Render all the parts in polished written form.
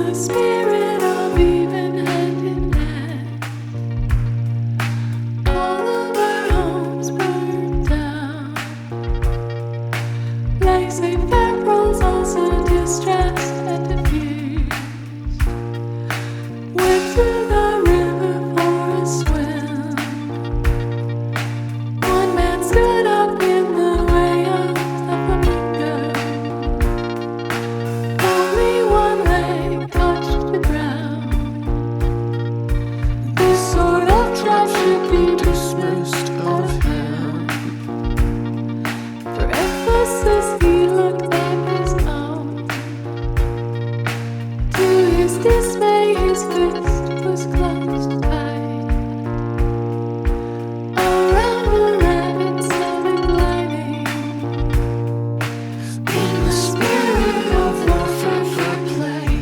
the spirit of even hand in hand. All of our homes burned down. Laissez-faire rolls also distressed and diffused. Went to the river for a swim. One man stood up in the way of the flamingo. Only one leg touched the ground. This sort of trap should be dismissed of him. For emphasis he looked at his own. To his dismay his fist was closed tight around a rabbit stomach lining. In the spirit of warfare fair play,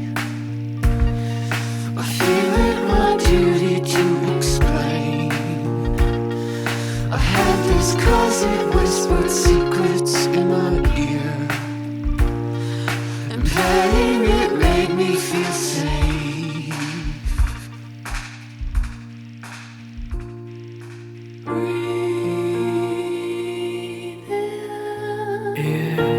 I feel it my duty to explain. I had this cousin whispered secrets in my ear, and petting it made me feel safe. Breathe in.